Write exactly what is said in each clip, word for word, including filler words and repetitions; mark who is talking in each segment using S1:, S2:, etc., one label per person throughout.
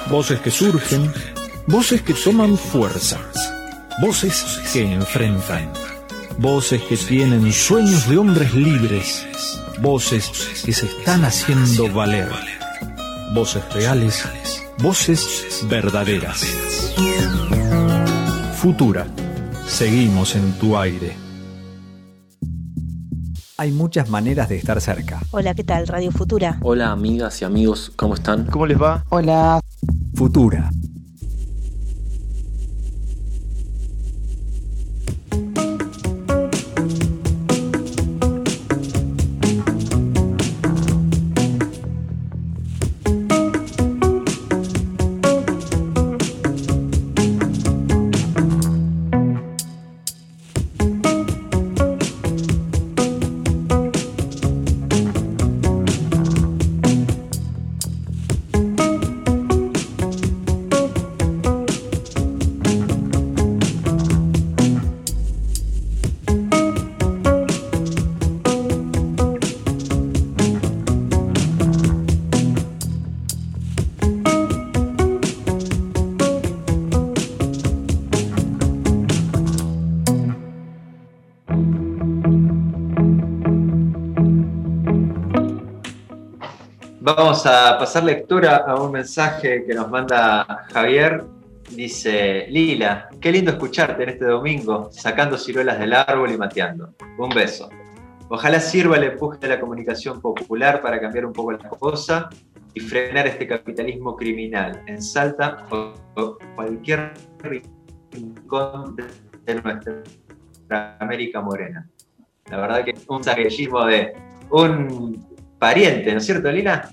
S1: Voces que surgen, voces que toman fuerza, voces que enfrentan, voces que tienen sueños de hombres libres, voces que se están haciendo valer, voces reales, voces verdaderas. Futura, seguimos en tu aire.
S2: Hay muchas maneras de estar cerca.
S3: Hola, ¿qué tal? Radio Futura.
S4: Hola, amigas y amigos, ¿cómo están?
S5: ¿Cómo les va?
S6: Hola.
S2: Futura.
S7: Vamos a pasar lectura a un mensaje que nos manda Javier. Dice: Lila, qué lindo escucharte en este domingo, sacando ciruelas del árbol y mateando. Un beso. Ojalá sirva el empuje de la comunicación popular para cambiar un poco la cosa y frenar este capitalismo criminal en Salta o, o cualquier rincón de, de nuestra América morena. La verdad que es un saquillismo de un pariente, ¿no es cierto, Lila?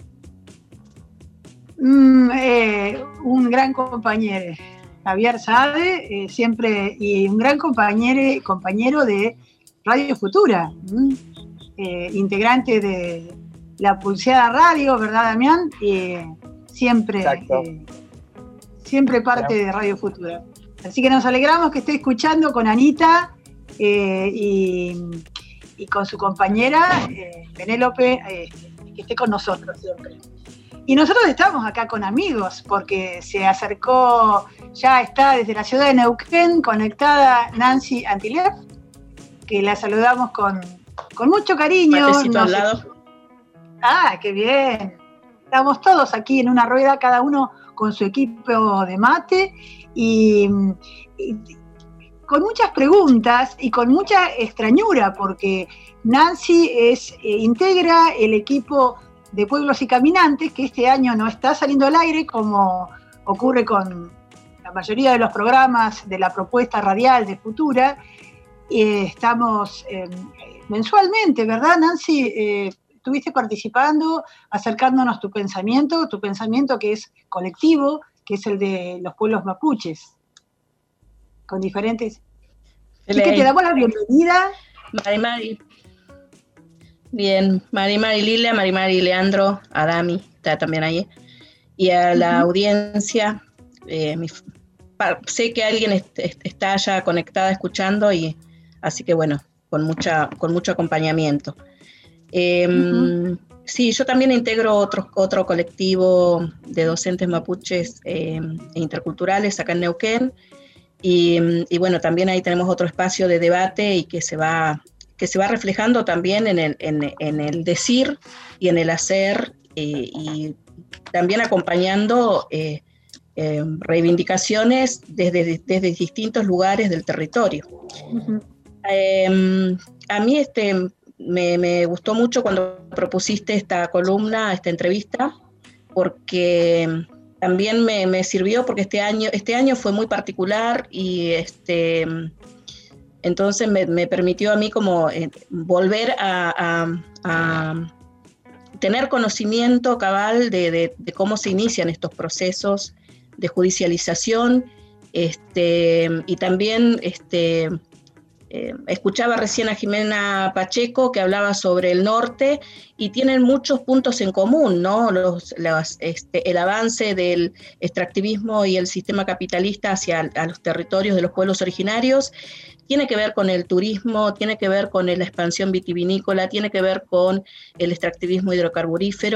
S6: Mm, eh, un gran compañero, Javier Saade, eh, siempre, y un gran compañero, compañero de Radio Futura, ¿m? eh, integrante de la Pulseada Radio, ¿verdad, Damián? Eh, siempre, eh, siempre parte de Radio Futura. Así que nos alegramos que esté escuchando con Anita eh, y, y con su compañera eh, Penélope, eh, que esté con nosotros siempre. Y nosotros estamos acá con amigos, porque se acercó, ya está desde la ciudad de Neuquén conectada Nancy Antilev, que la saludamos con, con mucho cariño.
S3: Matecito al lado.
S6: Ah, qué bien. Estamos todos aquí en una rueda, cada uno con su equipo de mate, y, y con muchas preguntas y con mucha extrañura, porque Nancy es, eh, integra el equipo de Pueblos y Caminantes, que este año no está saliendo al aire, como ocurre con la mayoría de los programas de la propuesta radial de Futura. Eh, estamos eh, mensualmente, ¿verdad, Nancy? Eh, estuviste participando, acercándonos tu pensamiento, tu pensamiento que es colectivo, que es el de los pueblos mapuches, con diferentes... Así que te damos la bienvenida.
S3: Mari Mari. Bien, Mari Mari Lilia, Mari Mari Leandro, Adami, está también ahí. Y a la uh-huh. audiencia, eh, mi, pa, sé que alguien est, est, está ya conectada escuchando, y así que bueno, con mucha, con mucho acompañamiento. Eh, uh-huh. Sí, yo también integro otro, otro colectivo de docentes mapuches eh, e interculturales acá en Neuquén, y, y bueno, también ahí tenemos otro espacio de debate y que se va... que se va reflejando también en el, en, en el decir y en el hacer, eh, y también acompañando eh, eh, reivindicaciones desde, desde distintos lugares del territorio. Uh-huh. Eh, a mí este, me, me gustó mucho cuando propusiste esta columna, esta entrevista, porque también me, me sirvió, porque este año, este año fue muy particular, y este... entonces me, me permitió a mí como eh, volver a, a, a tener conocimiento cabal de, de, de cómo se inician estos procesos de judicialización, este, y también este, eh, escuchaba recién a Jimena Pacheco, que hablaba sobre el norte, y tienen muchos puntos en común, ¿no? Los, los, este, el avance del extractivismo y el sistema capitalista hacia a los territorios de los pueblos originarios, tiene que ver con el turismo, tiene que ver con la expansión vitivinícola, tiene que ver con el extractivismo hidrocarburífero,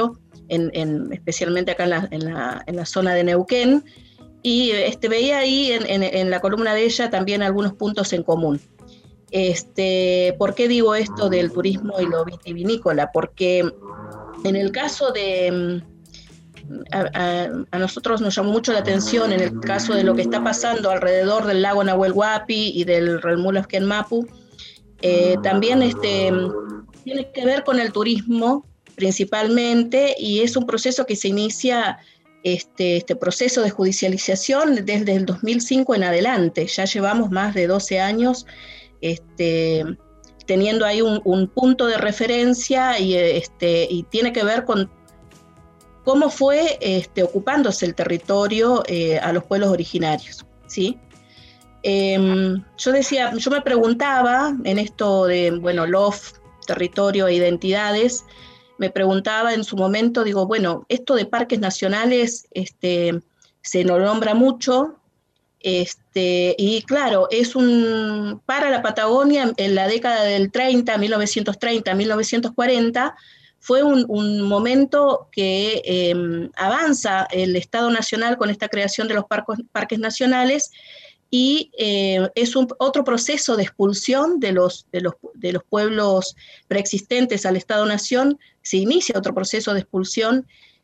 S3: en, en, especialmente acá en la, en, la, en la zona de Neuquén, y este, veía ahí en, en, en la columna de ella también algunos puntos en común. Este, ¿por qué digo esto del turismo y lo vitivinícola? Porque en el caso de... A, a, a nosotros nos llamó mucho la atención en el caso de lo que está pasando alrededor del lago Nahuel Huapi y del Relmulas Mapu. Eh, también este, tiene que ver con el turismo principalmente, y es un proceso que se inicia, este, este proceso de judicialización desde el dos mil cinco en adelante. Ya llevamos más de doce años este, teniendo ahí un, un punto de referencia, y, este, y tiene que ver con cómo fue este, ocupándose el territorio eh, a los pueblos originarios, ¿sí? Eh, yo decía, yo me preguntaba en esto de, bueno, L O F, territorio e identidades, me preguntaba en su momento, digo, bueno, esto de parques nacionales este, se nos nombra mucho, este, y claro, es un, para la Patagonia en la década del treinta, mil novecientos treinta, mil novecientos cuarenta, fue un, un momento que eh, avanza el Estado Nacional con esta creación de los parcos, parques nacionales, y eh, es un, otro proceso de expulsión de los, de, los, de los pueblos preexistentes al Estado-Nación. Se inicia otro proceso de expulsión,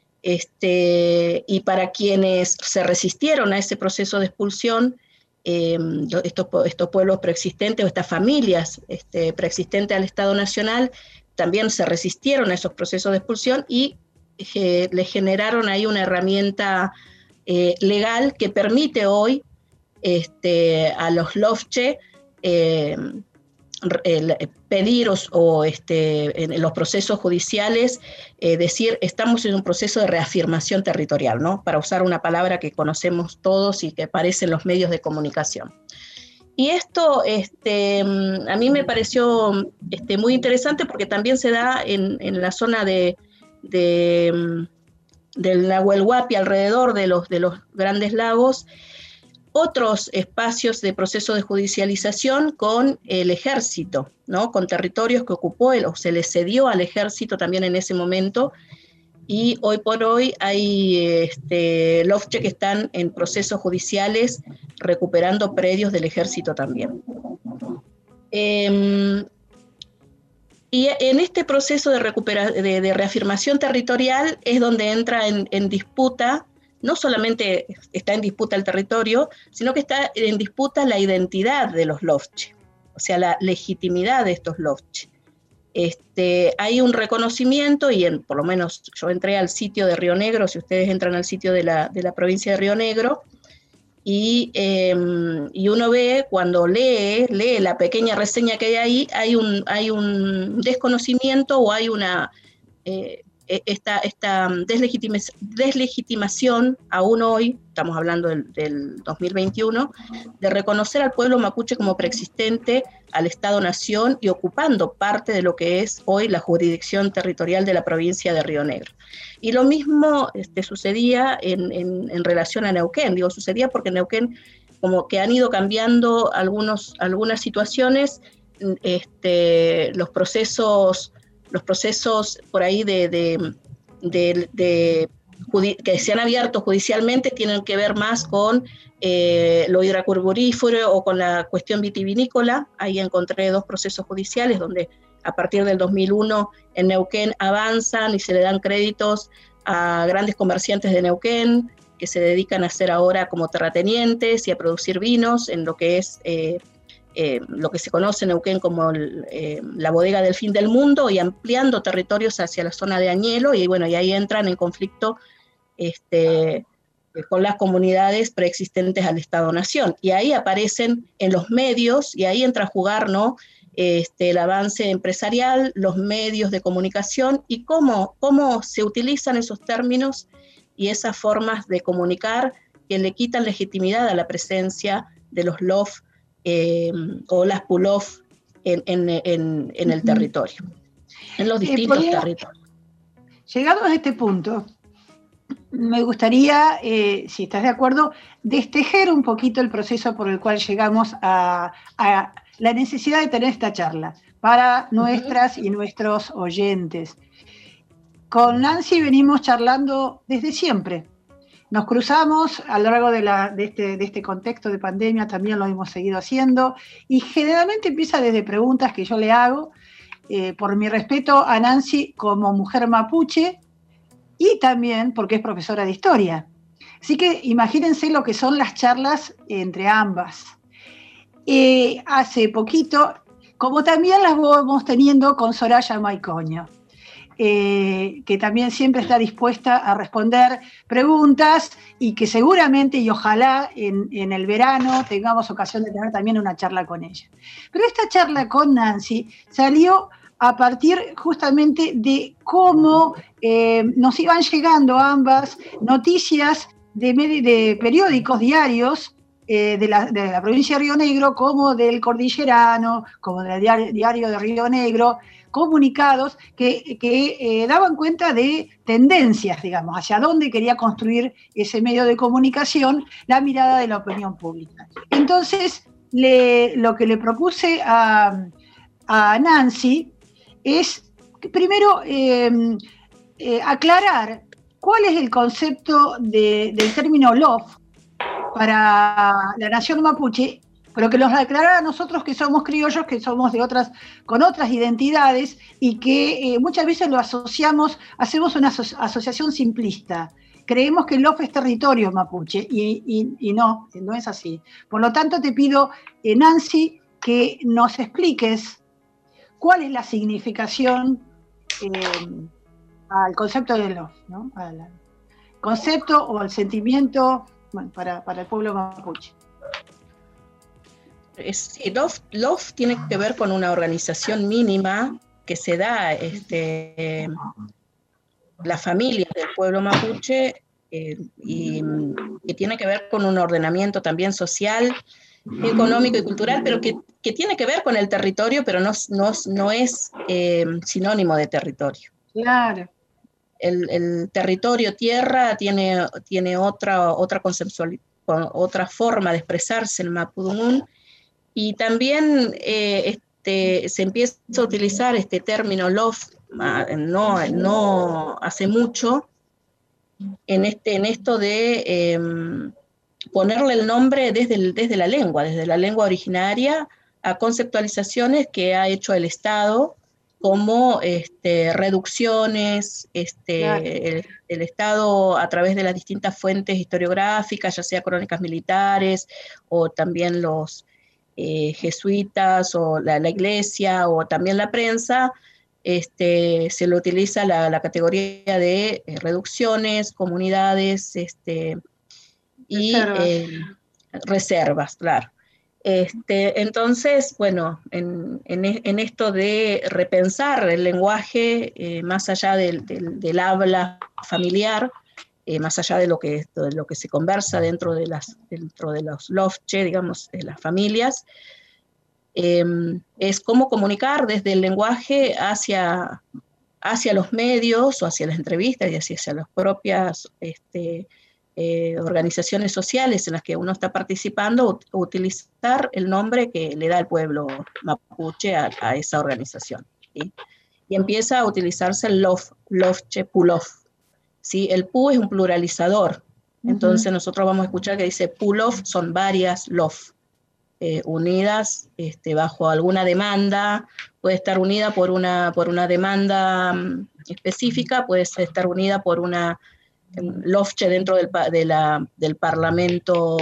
S3: este, y para quienes se resistieron a ese proceso de expulsión, eh, estos, estos pueblos preexistentes o estas familias este, preexistentes al Estado Nacional, también se resistieron a esos procesos de expulsión y eh, le generaron ahí una herramienta eh, legal que permite hoy este, a los LOFCHE eh, el, pedir o, o este, en los procesos judiciales eh, decir, estamos en un proceso de reafirmación territorial, ¿no? Para usar una palabra que conocemos todos y que aparece en los medios de comunicación. Y esto este, a mí me pareció este, muy interesante porque también se da en, en la zona de, de, del Nahuel Huapi, alrededor de los, de los grandes lagos, otros espacios de proceso de judicialización con el ejército, ¿no? Con territorios que ocupó o se le cedió al ejército también en ese momento. Y hoy por hoy hay este, LOFCHE que están en procesos judiciales recuperando predios del ejército también. Eh, y en este proceso de, recupera, de, de reafirmación territorial es donde entra en, en disputa, no solamente está en disputa el territorio, sino que está en disputa la identidad de los LOFCHE, o sea, la legitimidad de estos LOFCHE. Este, hay un reconocimiento, y en, por lo menos yo entré al sitio de Río Negro, si ustedes entran al sitio de la, de la provincia de Río Negro, y, eh, y uno ve, cuando lee, lee la pequeña reseña que hay ahí, hay un, hay un desconocimiento o hay una... Eh, esta, esta deslegitimación, aún hoy, estamos hablando del, del dos mil veintiuno, de reconocer al pueblo mapuche como preexistente al Estado-Nación y ocupando parte de lo que es hoy la jurisdicción territorial de la provincia de Río Negro. Y lo mismo este, sucedía en, en, en relación a Neuquén, digo sucedía porque Neuquén como que han ido cambiando algunos, algunas situaciones, este, los procesos los procesos por ahí de, de, de, de, de que se han abierto judicialmente tienen que ver más con eh, lo hidrocarburífero o con la cuestión vitivinícola. Ahí encontré dos procesos judiciales donde a partir del dos mil uno en Neuquén avanzan y se le dan créditos a grandes comerciantes de Neuquén que se dedican a hacer ahora como terratenientes y a producir vinos en lo que es... Eh, Eh, lo que se conoce en Neuquén como el, eh, la bodega del fin del mundo, y ampliando territorios hacia la zona de Añelo, y bueno, y ahí entran en conflicto este, con las comunidades preexistentes al Estado-Nación, y ahí aparecen en los medios, y ahí entra a jugar, ¿no? Este, el avance empresarial, los medios de comunicación, y cómo, cómo se utilizan esos términos y esas formas de comunicar que le quitan legitimidad a la presencia de los L O F Eh, o las P U L O F en, en, en, en el territorio, en los distintos eh, territorios.
S6: Llegados a este punto, me gustaría, eh, si estás de acuerdo, destejer un poquito el proceso por el cual llegamos a, a la necesidad de tener esta charla para nuestras uh-huh. y nuestros oyentes. con Nancy venimos charlando desde siempre. Nos cruzamos a lo largo de, la, de, este, de este contexto de pandemia, también lo hemos seguido haciendo, y generalmente empieza desde preguntas que yo le hago, eh, por mi respeto a Nancy como mujer mapuche, y también porque es profesora de historia. Así que imagínense lo que son las charlas entre ambas. Eh, hace poquito, como también las vamos teniendo con Soraya Maicoño, eh, que también siempre está dispuesta a responder preguntas y que seguramente y ojalá en, en el verano tengamos ocasión de tener también una charla con ella. Pero esta charla con Nancy salió a partir justamente de cómo eh, nos iban llegando ambas noticias de, de periódicos diarios eh, de, la, de la provincia de Río Negro, como del Cordillerano, como del diario, diario de Río Negro, comunicados que, que eh, daban cuenta de tendencias, digamos, hacia dónde quería construir ese medio de comunicación la mirada de la opinión pública. Entonces, le, lo que le propuse a, a Nancy es, primero, eh, eh, aclarar cuál es el concepto de, del término lof para la nación mapuche, pero que los aclarara a nosotros que somos criollos, que somos de otras, con otras identidades y que eh, muchas veces lo asociamos, hacemos una aso- asociación simplista. Creemos que el lof es territorio mapuche y, y, y no, no es así. Por lo tanto, te pido, eh, Nancy, que nos expliques cuál es la significación eh, al concepto del lof, ¿no? Al concepto o al sentimiento, bueno, para, para el pueblo mapuche.
S3: Es, LOF, LOF tiene que ver con una organización mínima que se da este, la familia del pueblo mapuche eh, y que tiene que ver con un ordenamiento también social, económico y cultural, pero que, que tiene que ver con el territorio, pero no, no, no es eh, sinónimo de territorio.
S6: Claro.
S3: El, el territorio tierra tiene, tiene otra, otra conceptual, otra forma de expresarse en Mapudungun. Y también eh, este, se empieza a utilizar este término lof, no, no hace mucho, en, este, en esto de eh, ponerle el nombre desde, el, desde la lengua, desde la lengua originaria, a conceptualizaciones que ha hecho el Estado, como este, reducciones, este, claro. el, el Estado a través de las distintas fuentes historiográficas, ya sea crónicas militares o también los Eh, jesuitas o la, la iglesia o también la prensa, este, se le utiliza la, la categoría de eh, reducciones, comunidades este, y reservas, eh, reservas claro. Este, entonces, bueno, en, en, en esto de repensar el lenguaje eh, más allá del, del, del habla familiar, Eh, más allá de lo que, de lo que se conversa dentro de, las, dentro de los lofche, digamos, de las familias, eh, es cómo comunicar desde el lenguaje hacia, hacia los medios o hacia las entrevistas y hacia, hacia las propias este, eh, organizaciones sociales en las que uno está participando, utilizar el nombre que le da el pueblo mapuche a, a esa organización, ¿sí? Y empieza a utilizarse el lof, lofche, pulof. ¿Sí? El pu es un pluralizador, entonces uh-huh. nosotros vamos a escuchar que dice pulof, son varias lof, eh, unidas este, bajo alguna demanda, puede estar unida por una, por una demanda um, específica, puede estar unida por una um, lofche dentro del, de la, del parlamento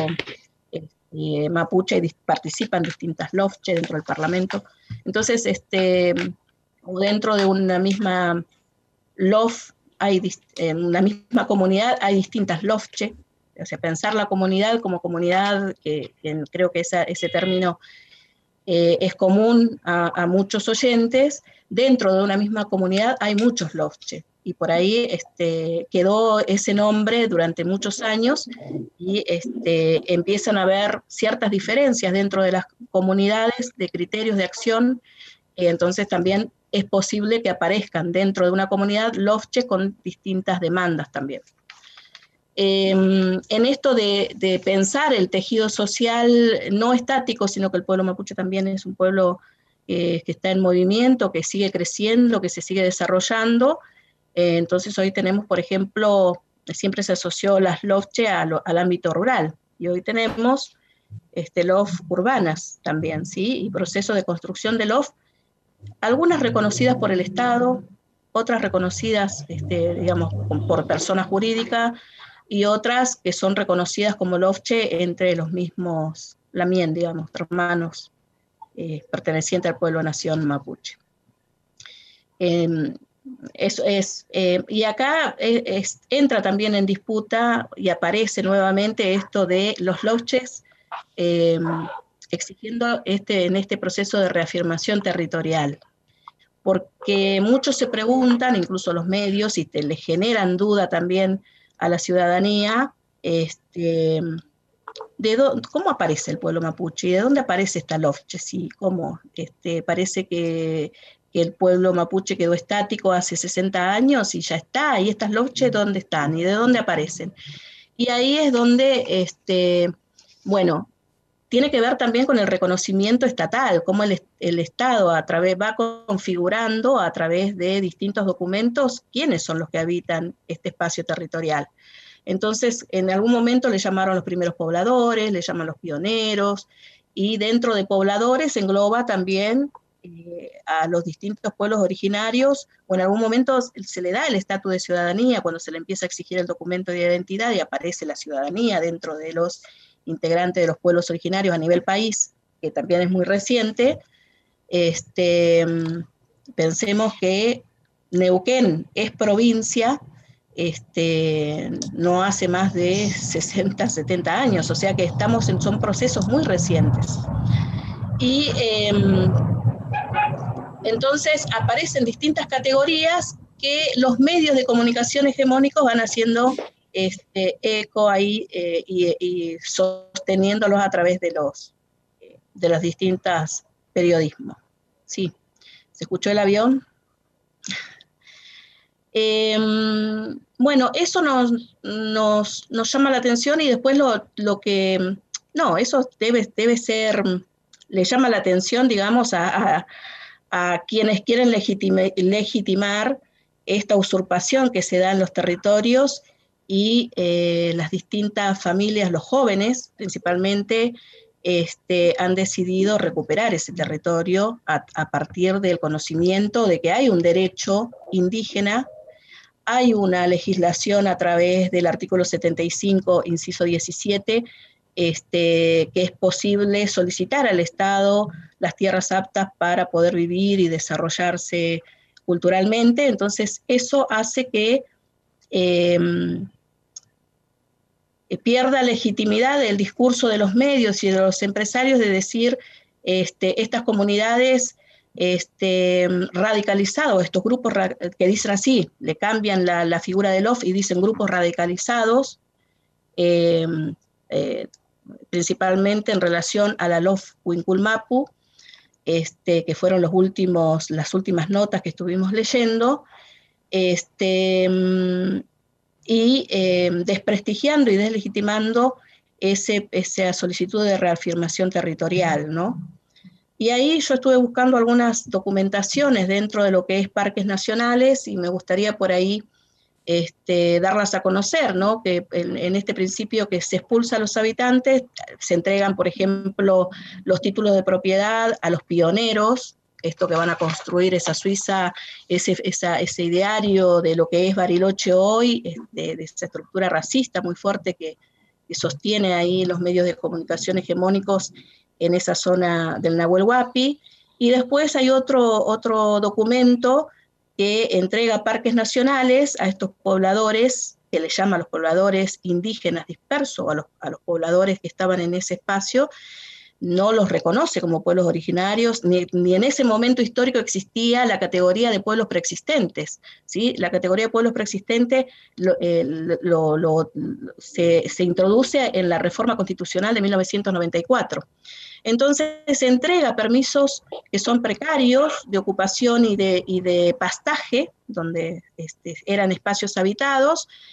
S3: eh, mapuche, y participan distintas lofche dentro del parlamento, entonces este, o dentro de una misma lof, hay, en una misma comunidad hay distintas lofche, o sea, pensar la comunidad como comunidad, que, que creo que esa, ese término eh, es común a, a muchos oyentes, dentro de una misma comunidad hay muchos lofche, y por ahí este, quedó ese nombre durante muchos años, y este, empiezan a haber ciertas diferencias dentro de las comunidades, de criterios de acción, y entonces también es posible que aparezcan dentro de una comunidad lofche con distintas demandas también. Eh, en esto de, de pensar el tejido social no estático, sino que el pueblo mapuche también es un pueblo eh, que está en movimiento, que sigue creciendo, que se sigue desarrollando, Eh, entonces hoy tenemos, por ejemplo, siempre se asoció las lofche a lo, al ámbito rural, y hoy tenemos este, lof urbanas también, ¿sí? Y procesos de construcción de lof, algunas reconocidas por el Estado, otras reconocidas, este, digamos, por persona jurídica, y otras que son reconocidas como lofche entre los mismos lamien, digamos, hermanos eh, pertenecientes al pueblo nación mapuche. Eh, Eso es, eh, y acá es, es, entra también en disputa y aparece nuevamente esto de los lofches eh, exigiendo este, en este proceso de reafirmación territorial, porque muchos se preguntan, incluso los medios, y te le generan duda también a la ciudadanía, este, de do, cómo aparece el pueblo mapuche y de dónde aparece esta lofche, sí, cómo este, parece que que el pueblo mapuche quedó estático hace sesenta años y ya está, y estas lofches ¿dónde están? ¿Y de dónde aparecen? Y ahí es donde, este, bueno, tiene que ver también con el reconocimiento estatal, cómo el, el Estado a través, va configurando a través de distintos documentos quiénes son los que habitan este espacio territorial. Entonces, en algún momento le llamaron los primeros pobladores, le llaman los pioneros, y dentro de pobladores engloba también Eh, a los distintos pueblos originarios, o en algún momento se le da el estatus de ciudadanía cuando se le empieza a exigir el documento de identidad y aparece la ciudadanía dentro de los integrantes de los pueblos originarios a nivel país, que también es muy reciente. Este, pensemos que Neuquén es provincia, este, no hace más de sesenta, setenta años, o sea que estamos en, son procesos muy recientes. Y eh, entonces aparecen distintas categorías que los medios de comunicación hegemónicos van haciendo este, eco ahí eh, y, y sosteniéndolos a través de los, de los distintos periodismos. Sí, ¿se escuchó el avión? Eh, bueno, eso nos, nos, nos llama la atención, y después lo, lo que... No, eso debe, debe ser... Le llama la atención, digamos, a... a a quienes quieren legitime, legitimar esta usurpación que se da en los territorios, y eh, las distintas familias, los jóvenes principalmente, este, han decidido recuperar ese territorio a, a partir del conocimiento de que hay un derecho indígena, hay una legislación a través del artículo setenta y cinco, inciso diecisiete, Este, que es posible solicitar al Estado las tierras aptas para poder vivir y desarrollarse culturalmente. Entonces eso hace que eh, pierda legitimidad el discurso de los medios y de los empresarios de decir este, estas comunidades este, radicalizados, estos grupos ra que dicen así, le cambian la, la figura del lof y dicen grupos radicalizados, eh, eh, principalmente en relación a la lof Huincul-Mapu, este, que fueron los últimos, las últimas notas que estuvimos leyendo, este, y eh, desprestigiando y deslegitimando ese, esa solicitud de reafirmación territorial, ¿no? Y ahí yo estuve buscando algunas documentaciones dentro de lo que es parques nacionales, y me gustaría por ahí Este, darlas a conocer, ¿no? Que en, en este principio que se expulsa a los habitantes, se entregan, por ejemplo, los títulos de propiedad a los pioneros, esto que van a construir esa Suiza, ese, esa, ese ideario de lo que es Bariloche hoy, de, de esa estructura racista muy fuerte que, que sostiene ahí los medios de comunicación hegemónicos en esa zona del Nahuel Huapi. Y después hay otro, otro documento que entrega parques nacionales a estos pobladores, que le llama a los pobladores indígenas dispersos, a los, a los pobladores que estaban en ese espacio, no los reconoce como pueblos originarios, ni, ni en ese momento histórico existía la categoría de pueblos preexistentes, ¿sí? La categoría de pueblos preexistentes lo, eh, lo, lo, se, se introduce en la reforma constitucional de mil novecientos noventa y cuatro. Entonces se entrega permisos que son precarios de ocupación y de, y de pastaje, donde este, eran espacios habitados,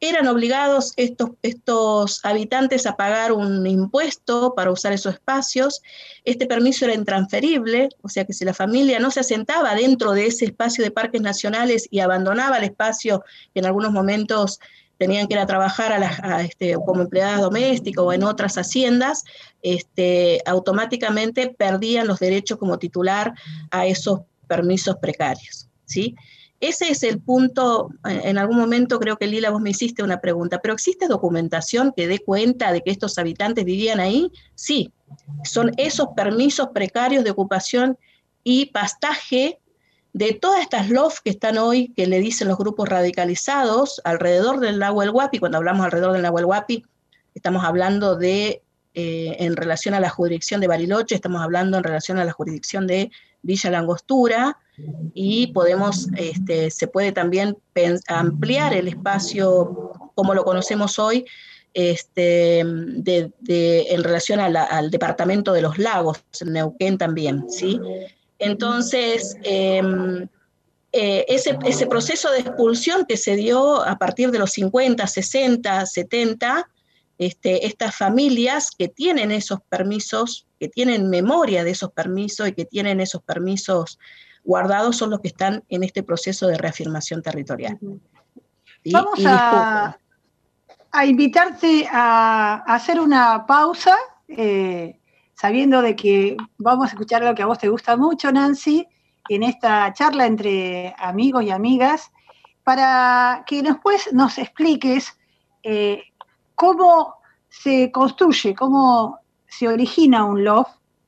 S3: eran obligados estos, estos habitantes a pagar un impuesto para usar esos espacios. Este permiso era intransferible, o sea que si la familia no se asentaba dentro de ese espacio de parques nacionales y abandonaba el espacio, que en algunos momentos tenían que ir a trabajar a las, a este, como empleadas domésticas o en otras haciendas, este, automáticamente perdían los derechos como titular a esos permisos precarios, ¿sí? Ese es el punto. En algún momento creo que Lila vos me hiciste una pregunta, ¿pero existe documentación que dé cuenta de que estos habitantes vivían ahí? Sí, son esos permisos precarios de ocupación y pastaje de todas estas loft que están hoy, que le dicen los grupos radicalizados, alrededor del Nahuel Huapi. Cuando hablamos alrededor del Nahuel Huapi, estamos hablando de, eh, en relación a la jurisdicción de Bariloche, estamos hablando en relación a la jurisdicción de Villa La Angostura, y podemos, este, se puede también ampliar el espacio, como lo conocemos hoy, este, de, de, en relación a la, al departamento de los lagos, en Neuquén también, ¿sí? Entonces, eh, eh, ese, ese proceso de expulsión que se dio a partir de los cincuenta, sesenta, setenta, este, estas familias que tienen esos permisos, que tienen memoria de esos permisos y que tienen esos permisos guardados, son los que están en este proceso de reafirmación territorial. ¿Sí?
S6: Vamos a, a invitarte a, a hacer una pausa, eh, sabiendo de que vamos a escuchar lo que a vos te gusta mucho, Nancy, en esta charla entre amigos y amigas, para que después nos expliques eh, cómo se construye, cómo se origina un loft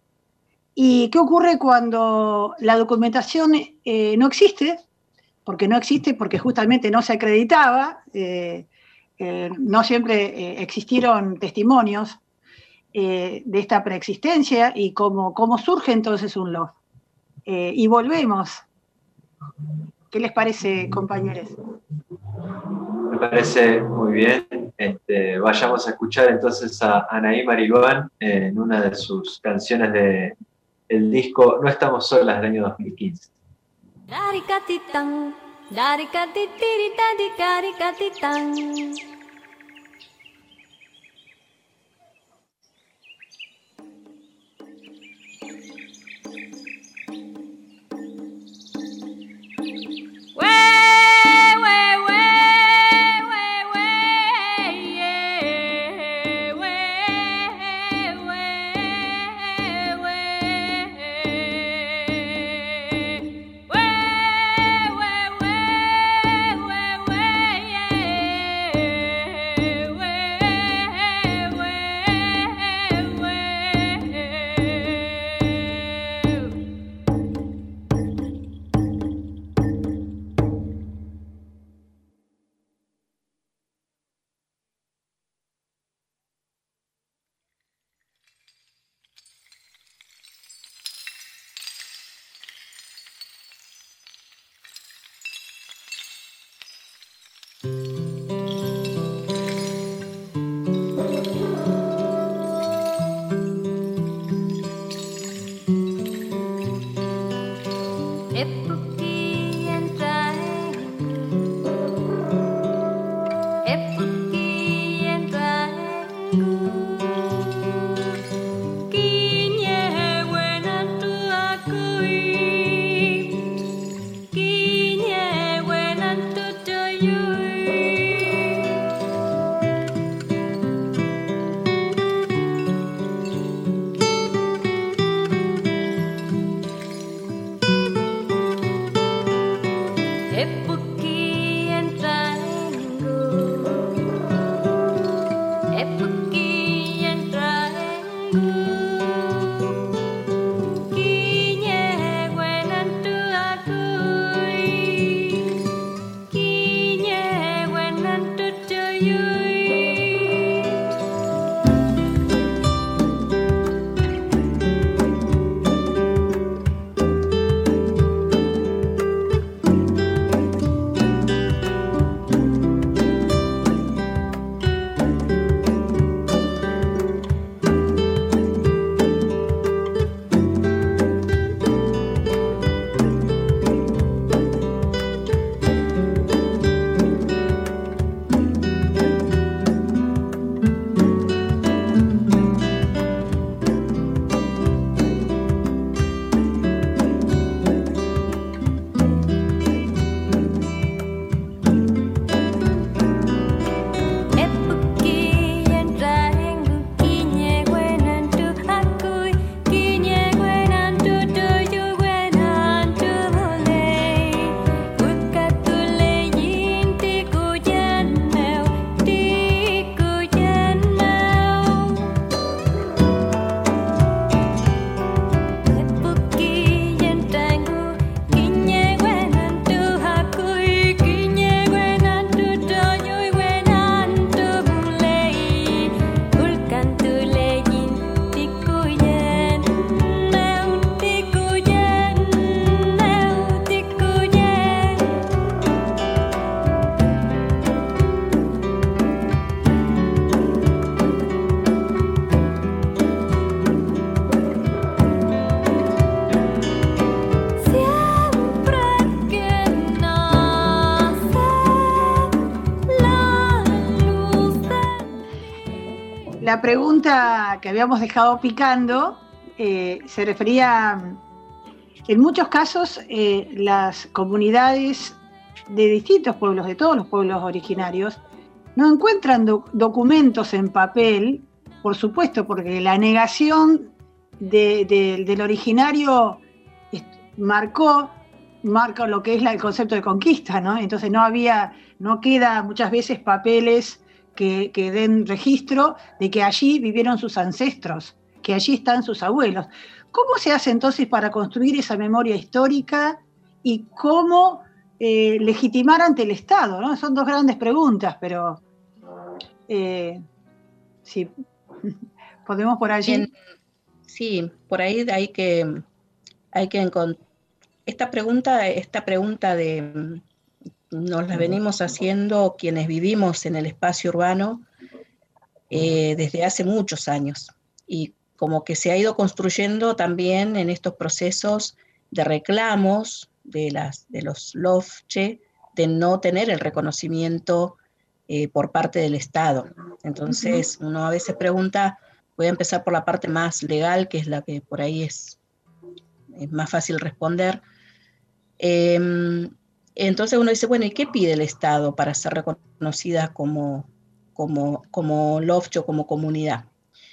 S6: y qué ocurre cuando la documentación eh, no existe, porque no existe, porque justamente no se acreditaba, eh, eh, no siempre eh, existieron testimonios Eh, de esta preexistencia y cómo, cómo surge entonces un loft. Eh, y volvemos. ¿Qué les parece, compañeros?
S7: Me parece muy bien. Este, vayamos a escuchar entonces a Anaí Marilubán en una de sus canciones de el disco No Estamos Solas del año dos mil quince.
S6: la pregunta que habíamos dejado picando eh, se refería, en muchos casos, eh, las comunidades de distintos pueblos, de todos los pueblos originarios, no encuentran do- documentos en papel, por supuesto, porque la negación de, de, del originario marcó, marca lo que es la, el concepto de conquista, ¿no? Entonces no había, no queda muchas veces papeles que, que den registro de que allí vivieron sus ancestros, que allí están sus abuelos. ¿Cómo se hace entonces para construir esa memoria histórica y cómo eh, legitimar ante el Estado, ¿no? Son dos grandes preguntas, pero eh, sí, podemos por allí.
S3: En, sí, por ahí hay que, hay que encontrar. Esta pregunta, esta pregunta de nos la venimos haciendo quienes vivimos en el espacio urbano eh, desde hace muchos años, y como que se ha ido construyendo también en estos procesos de reclamos de, las, de los lofche, de no tener el reconocimiento eh, por parte del Estado. Entonces uno a veces pregunta, voy a empezar por la parte más legal, que es la que por ahí es, es más fácil responder. Eh, entonces uno dice, bueno, ¿y qué pide el Estado para ser reconocida como, como, como lofche o como comunidad?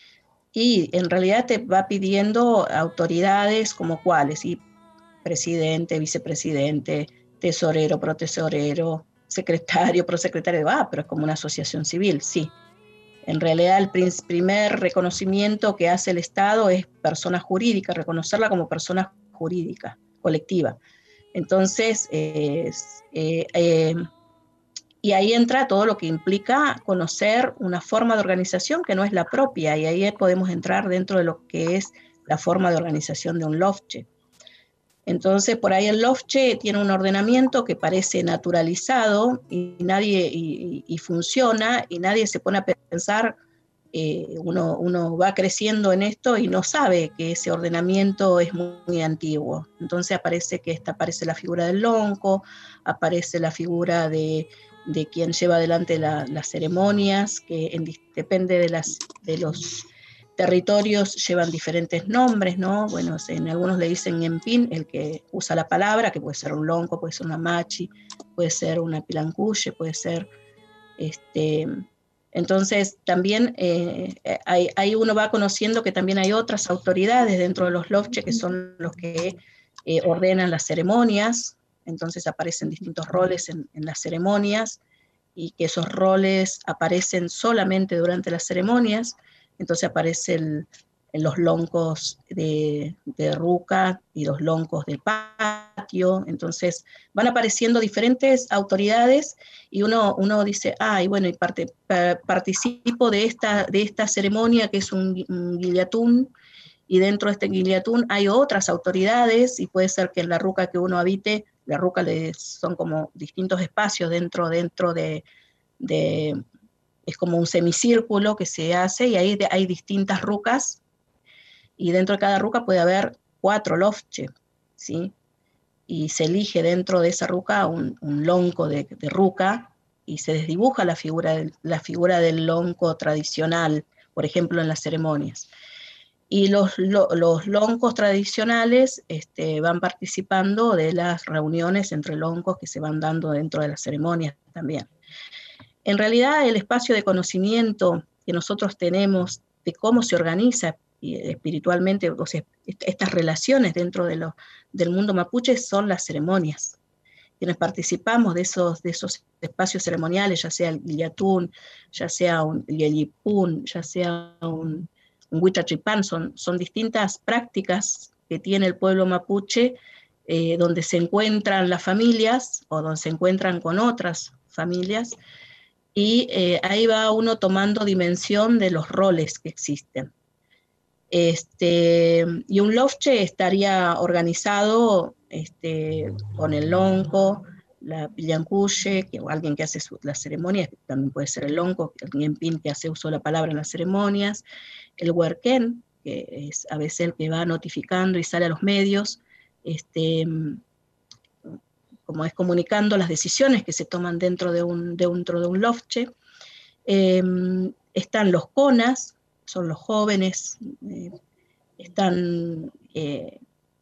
S3: Y en realidad te va pidiendo autoridades como cuáles, y presidente, vicepresidente, tesorero, protesorero, secretario, prosecretario, ah, pero es como una asociación civil, sí. En realidad el primer reconocimiento que hace el Estado es persona jurídica, reconocerla como persona jurídica, colectiva. Entonces, eh, eh, eh, y ahí entra todo lo que implica conocer una forma de organización que no es la propia, y ahí podemos entrar dentro de lo que es la forma de organización de un lofche. Entonces, por ahí el lofche tiene un ordenamiento que parece naturalizado y, nadie, y, y funciona, y nadie se pone a pensar, eh, uno, uno va creciendo en esto y no sabe que ese ordenamiento es muy, muy antiguo. Entonces aparece que esta, aparece la figura del lonco, aparece la figura de, de quien lleva adelante la, las ceremonias, que en, depende de, las, de los territorios llevan diferentes nombres, ¿no? Bueno, en algunos le dicen ñempín, el que usa la palabra, que puede ser un lonco, puede ser una machi, puede ser una pilancuye, puede ser este... Entonces también eh, hay, hay uno va conociendo que también hay otras autoridades dentro de los lofche que son los que eh, ordenan las ceremonias. Entonces aparecen distintos roles en, en las ceremonias, y que esos roles aparecen solamente durante las ceremonias. Entonces aparecen los loncos de, de ruca y los loncos del patio. Entonces van apareciendo diferentes autoridades, y uno, uno dice, ah, y bueno, y parte, participo de esta, de esta ceremonia que es un, un guillatún, y dentro de este guillatún hay otras autoridades, y puede ser que en la ruca que uno habite, la ruca les, son como distintos espacios dentro, dentro de, de, es como un semicírculo que se hace, y ahí hay distintas rucas, y dentro de cada ruca puede haber cuatro lofche, ¿sí? Y se elige dentro de esa ruca un, un lonco de, de ruca, y se desdibuja la figura, del, la figura del lonco tradicional, por ejemplo, en las ceremonias. Y los, lo, los loncos tradicionales este, van participando de las reuniones entre loncos que se van dando dentro de las ceremonias también. En realidad, el espacio de conocimiento que nosotros tenemos de cómo se organiza espiritualmente, o sea, estas relaciones dentro de lo, del mundo mapuche son las ceremonias. Quienes participamos de esos, de esos espacios ceremoniales, ya sea el guillatún, ya sea un yelipún, ya sea un, un huichachipán, son, son distintas prácticas que tiene el pueblo mapuche, eh, donde se encuentran las familias, o donde se encuentran con otras familias, y eh, ahí va uno tomando dimensión de los roles que existen. Este, y un lofche estaría organizado este, con el lonco, la pillancuye, que, o alguien que hace su, las ceremonias, que también puede ser el lonco, el ñempín que hace uso de la palabra en las ceremonias, el huerquén, que es a veces el que va notificando y sale a los medios, este, como es comunicando las decisiones que se toman dentro de un, dentro de un lofche. Eh, están los conas, son los jóvenes, eh, están, eh,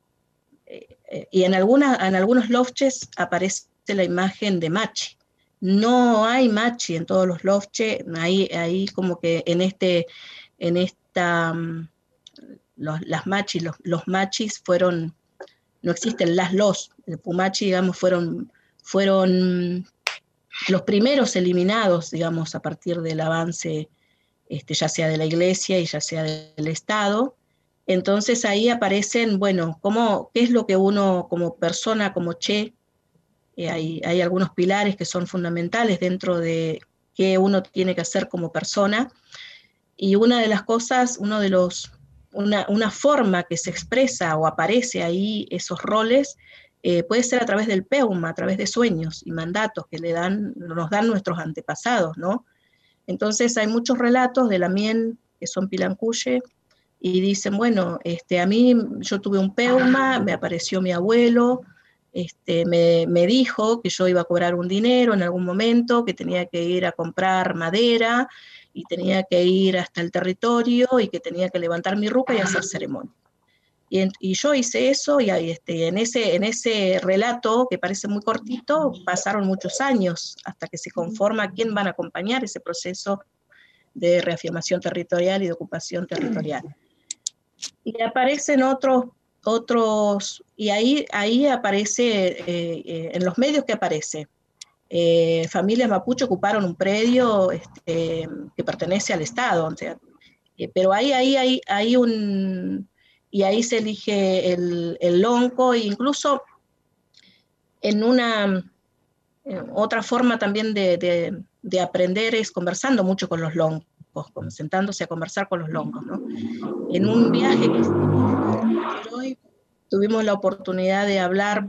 S3: eh, y en, alguna, en algunos lofches aparece la imagen de Machi. No hay Machi en todos los lofches, ahí, ahí como que en este, en esta, um, los, las Machis, los, los Machis fueron, no existen las los, el Pumachi, digamos, fueron, fueron los primeros eliminados, digamos, a partir del avance, este, ya sea de la Iglesia y ya sea del Estado. Entonces ahí aparecen, bueno, cómo, qué es lo que uno como persona, como Che, eh, hay, hay algunos pilares que son fundamentales dentro de qué uno tiene que hacer como persona, y una de las cosas, uno de los, una, una forma que se expresa o aparece ahí esos roles, eh, puede ser a través del peuma, a través de sueños y mandatos que le dan, nos dan nuestros antepasados, ¿no? Entonces hay muchos relatos de Lamien que son Pilancuye, y dicen, bueno, este, a mí yo tuve un peuma, me apareció mi abuelo, este, me, me dijo que yo iba a cobrar un dinero en algún momento, que tenía que ir a comprar madera, y tenía que ir hasta el territorio, y que tenía que levantar mi ruca y hacer ceremonia. Y, en, y yo hice eso, y ahí, este, en, ese, en ese relato, que parece muy cortito, pasaron muchos años, hasta que se conforma quién van a acompañar ese proceso de reafirmación territorial y de ocupación territorial. Y aparecen otros, otros y ahí, ahí aparece, eh, eh, en los medios que aparece, eh, familias mapuche ocuparon un predio este, que pertenece al Estado, o sea, eh, pero ahí, ahí, ahí, hay un, y ahí se elige el, el lonco, e incluso en una, eh, otra forma también de, de, de aprender es conversando mucho con los loncos, sentándose a conversar con los loncos, ¿no? En un viaje que hoy tuvimos la oportunidad de hablar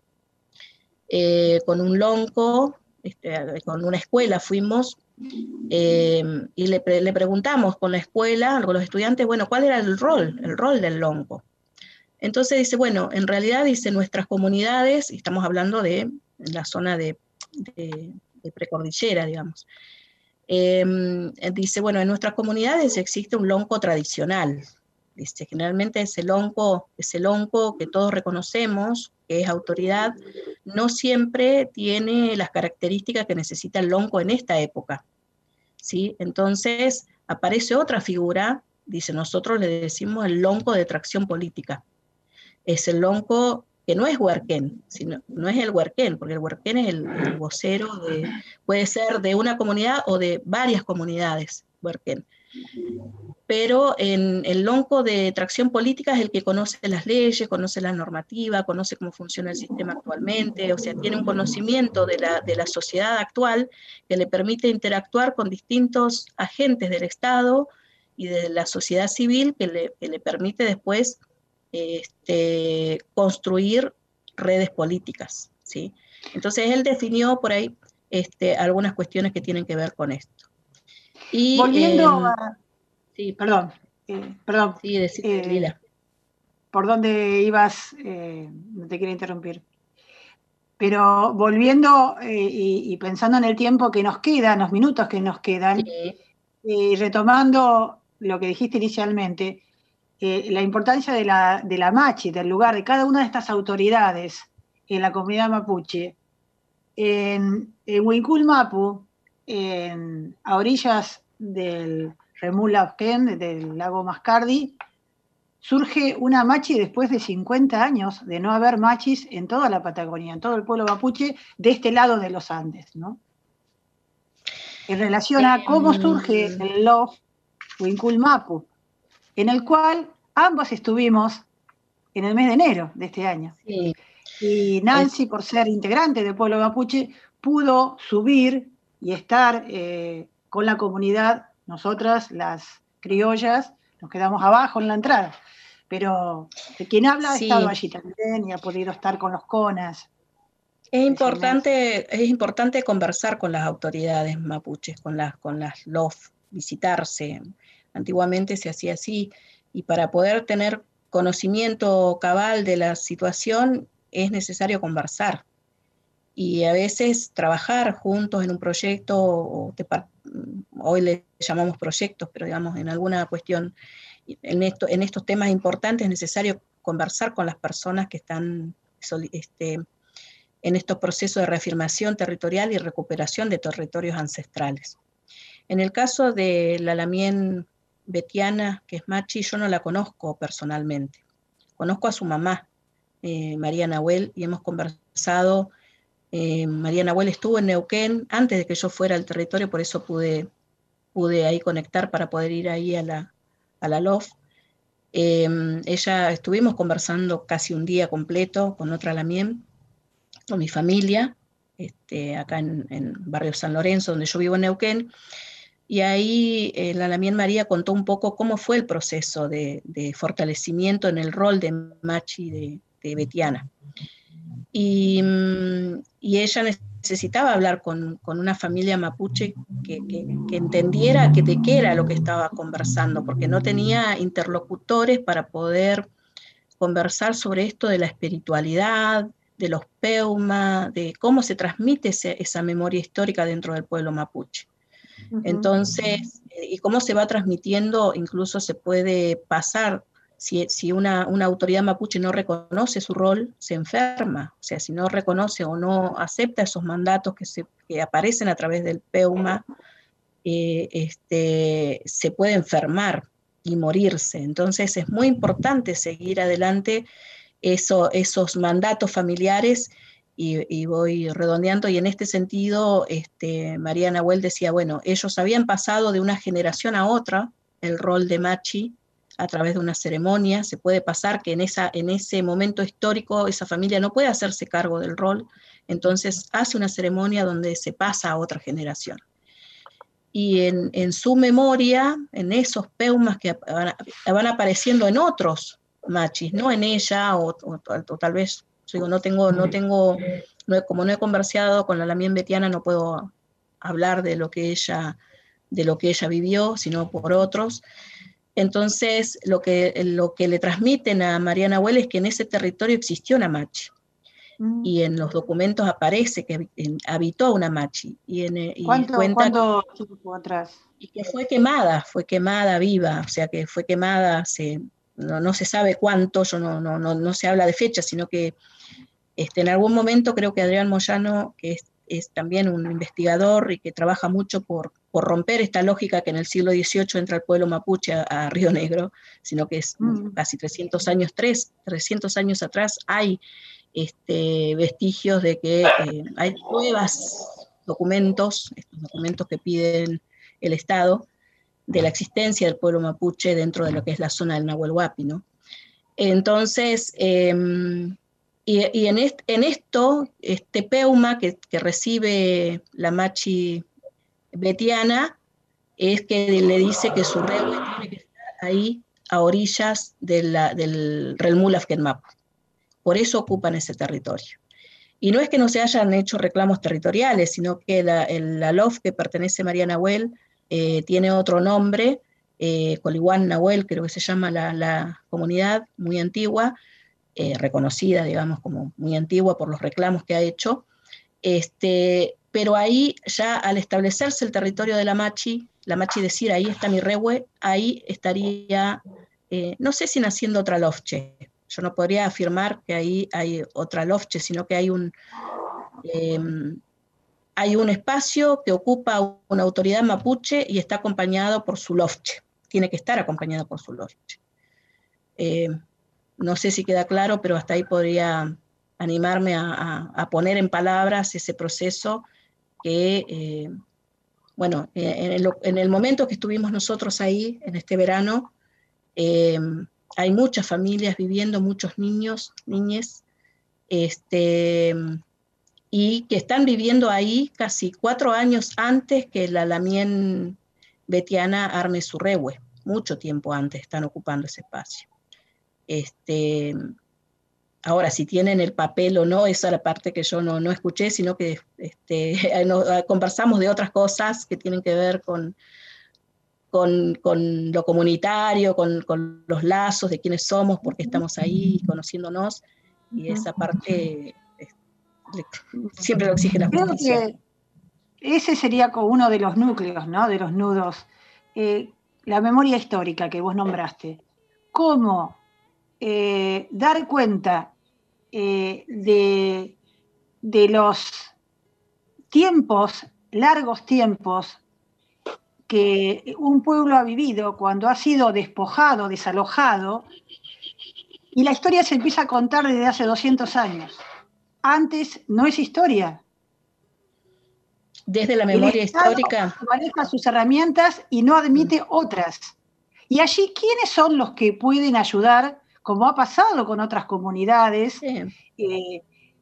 S3: eh, con un lonco, este, con una escuela fuimos, eh, y le, le preguntamos con la escuela, con los estudiantes, bueno, ¿cuál era el rol, el rol del lonco? Entonces dice, bueno, en realidad dice nuestras comunidades, y estamos hablando de la zona de, de, de precordillera, digamos, Eh, dice, bueno, en nuestras comunidades existe un lonco tradicional. Dice, generalmente ese lonco, ese lonco que todos reconocemos, que es autoridad, no siempre tiene las características que necesita el lonco en esta época, ¿sí? Entonces aparece otra figura, dice, nosotros le decimos el lonco de tracción política. Es el lonco que no es huarquén, sino, no es el huarquén, porque el huarquén es el, el vocero, de, puede ser de una comunidad o de varias comunidades, huarquén. Pero en el lonco de tracción política es el que conoce las leyes, conoce la normativa, conoce cómo funciona el sistema actualmente, o sea, tiene un conocimiento de la, de la sociedad actual que le permite interactuar con distintos agentes del Estado y de la sociedad civil, que le, que le permite después Este, construir redes políticas, ¿sí? Entonces él definió por ahí este, algunas cuestiones que tienen que ver con esto. Y,
S6: Volviendo
S3: eh,
S6: a...
S3: Sí,
S6: perdón, eh, perdón.
S3: Sí, decime,
S6: eh,
S3: Lila.
S6: ¿Por dónde ibas? Eh, no te quiero interrumpir. Pero volviendo eh, y, y pensando en el tiempo que nos queda, en los minutos que nos quedan,
S3: Sí.
S6: y eh, retomando lo que dijiste inicialmente, Eh, la importancia de la, de la Machi, del lugar de cada una de estas autoridades en la comunidad mapuche. En, en Huincul-Mapu, en, a orillas del Remulauquén, del lago Mascardi, surge una Machi después de cincuenta años de no haber machis en toda la Patagonia, en todo el pueblo mapuche, de este lado de los Andes, ¿no? En relación a cómo surge el Lof Huincul-Mapu, en el cual ambos estuvimos en el mes de enero de este año.
S3: Sí.
S6: Y Nancy, por ser integrante del pueblo mapuche, pudo subir y estar eh, con la comunidad. Nosotras, las criollas, nos quedamos abajo en la entrada. Pero de quien habla ha
S3: Sí.
S6: estado allí también y ha podido estar con los conas.
S3: Es importante, es importante conversar con las autoridades mapuches, con las, con las L O F, visitarse. Antiguamente se hacía así, y para poder tener conocimiento cabal de la situación es necesario conversar. y a veces trabajar juntos en un proyecto, o te, hoy le llamamos proyectos, pero digamos en alguna cuestión, en, esto, en estos temas importantes es necesario conversar con las personas que están este, en estos procesos de reafirmación territorial y recuperación de territorios ancestrales. En el caso de la Lamien Betiana, que es machi, yo no la conozco personalmente. Conozco a su mamá, eh, María Nahuel, y hemos conversado. Eh, María Nahuel estuvo en Neuquén antes de que yo fuera al territorio, por eso pude, pude ahí conectar para poder ir ahí a la, a la L O F. Eh, ella, estuvimos conversando casi un día completo con otra Lamien, con mi familia, este, acá en, en Barrio San Lorenzo, donde yo vivo en Neuquén, y ahí eh, la Lamien María contó un poco cómo fue el proceso de, de fortalecimiento en el rol de machi de, de Betiana. Y, y ella necesitaba hablar con, con una familia mapuche que, que, que entendiera que de qué era lo que estaba conversando, porque no tenía interlocutores para poder conversar sobre esto de la espiritualidad, de los peuma, de cómo se transmite ese, esa memoria histórica dentro del pueblo mapuche. Uh-huh. Entonces, y cómo se va transmitiendo, incluso se puede pasar. Si, si una, una autoridad mapuche no reconoce su rol, se enferma. O sea, si no reconoce o no acepta esos mandatos que, se, que aparecen a través del peuma, eh, este, se puede enfermar y morirse. Entonces es muy importante seguir adelante eso, esos mandatos familiares, y, y voy redondeando, y en este sentido este, María Nahuel decía, bueno, ellos habían pasado de una generación a otra el rol de machi, a través de una ceremonia. Se puede pasar que en, esa, en ese momento histórico esa familia no puede hacerse cargo del rol, entonces hace una ceremonia donde se pasa a otra generación. Y en, en su memoria, en esos peumas que van, van apareciendo en otros machis, no en ella, o, o, o tal vez, digo, no tengo, no tengo no, como no he conversado con la Lamien Betiana, no puedo hablar de lo que ella, de lo que ella vivió, sino por otros. Entonces, lo que, lo que le transmiten a María Nahuel es que en ese territorio existió una machi. Mm. Y en los documentos aparece que habitó una machi. Y, en, y
S6: ¿Cuánto,
S3: cuenta
S6: ¿cuánto tiempo atrás?
S3: Y que fue quemada, fue quemada viva, o sea que fue quemada, se, no, no se sabe cuánto, yo no, no, no, no se habla de fecha, sino que este, en algún momento creo que Adrián Moyano, que es, es también un investigador y que trabaja mucho por, por romper esta lógica que en el siglo dieciocho entra el pueblo mapuche a, a Río Negro, sino que es mm. casi trescientos años, tres, trescientos años atrás hay este, vestigios de que eh, hay nuevos documentos, estos documentos que piden el Estado, de la existencia del pueblo mapuche dentro de lo que es la zona del Nahuel Huapi, ¿no? Entonces, eh, y, y en, est, en esto, este peuma que, que recibe la machi Betiana, es que le dice que su rey tiene que estar ahí a orillas de la, del Relmul Afkenmapu. Por eso ocupan ese territorio. Y no es que no se hayan hecho reclamos territoriales, sino que la, el, la L O F que pertenece a María Nahuel eh, tiene otro nombre, eh, Colihuán Nahuel, creo que se llama la, la comunidad, muy antigua, eh, reconocida, digamos, como muy antigua por los reclamos que ha hecho. Este, pero ahí ya al establecerse el territorio de la machi, la machi decir, ahí está mi rehue, ahí estaría, eh, no sé si naciendo otra lofche. Yo no podría afirmar que ahí hay otra lofche, sino que hay un, eh, hay un espacio que ocupa una autoridad mapuche y está acompañado por su lofche. Tiene que estar acompañado por su lofche. Eh, no sé si queda claro, pero hasta ahí podría animarme a, a, a poner en palabras ese proceso que, eh, bueno, en el, en el momento que estuvimos nosotros ahí, en este verano, eh, hay muchas familias viviendo, muchos niños, niñas, este, y que están viviendo ahí casi cuatro años antes que la Lamien Betiana arme su rehue, mucho tiempo antes están ocupando ese espacio. Este, ahora, si tienen el papel o no, esa es la parte que yo no, no escuché, sino que este, no, conversamos de otras cosas que tienen que ver con, con, con lo comunitario, con, con los lazos de quiénes somos, por qué estamos ahí, conociéndonos, y esa parte siempre lo exige la
S6: Creo
S3: justicia.
S6: que ese sería como uno de los núcleos, ¿no? De los nudos. Eh, la memoria histórica que vos nombraste. ¿Cómo eh, dar cuenta eh, de, de los tiempos, largos tiempos, que un pueblo ha vivido cuando ha sido despojado, desalojado, y la historia se empieza a contar desde hace doscientos años. Antes no es historia.
S3: Desde la memoria
S6: El Estado
S3: histórica.
S6: maneja sus herramientas y no admite otras. Y allí, ¿quiénes son los que pueden ayudar, como ha pasado con otras comunidades,
S3: Sí.
S6: eh,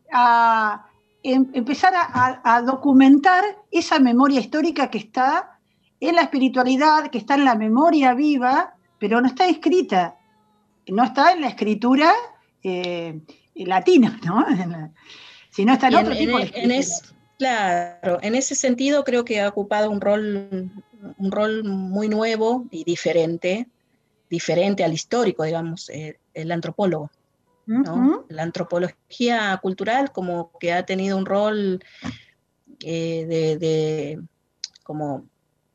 S6: a em, empezar a, a, a documentar esa memoria histórica que está en la espiritualidad, que está en la memoria viva, pero no está escrita, no está en la escritura eh, latina, ¿no? Sino está en
S3: Y
S6: otro
S3: en,
S6: tipo
S3: en,
S6: de escritura.
S3: en es, claro, en ese sentido creo que ha ocupado un rol, un rol muy nuevo y diferente, diferente al histórico, digamos, eh, el antropólogo, ¿no? Uh-huh. La antropología cultural como que ha tenido un rol eh, de, de como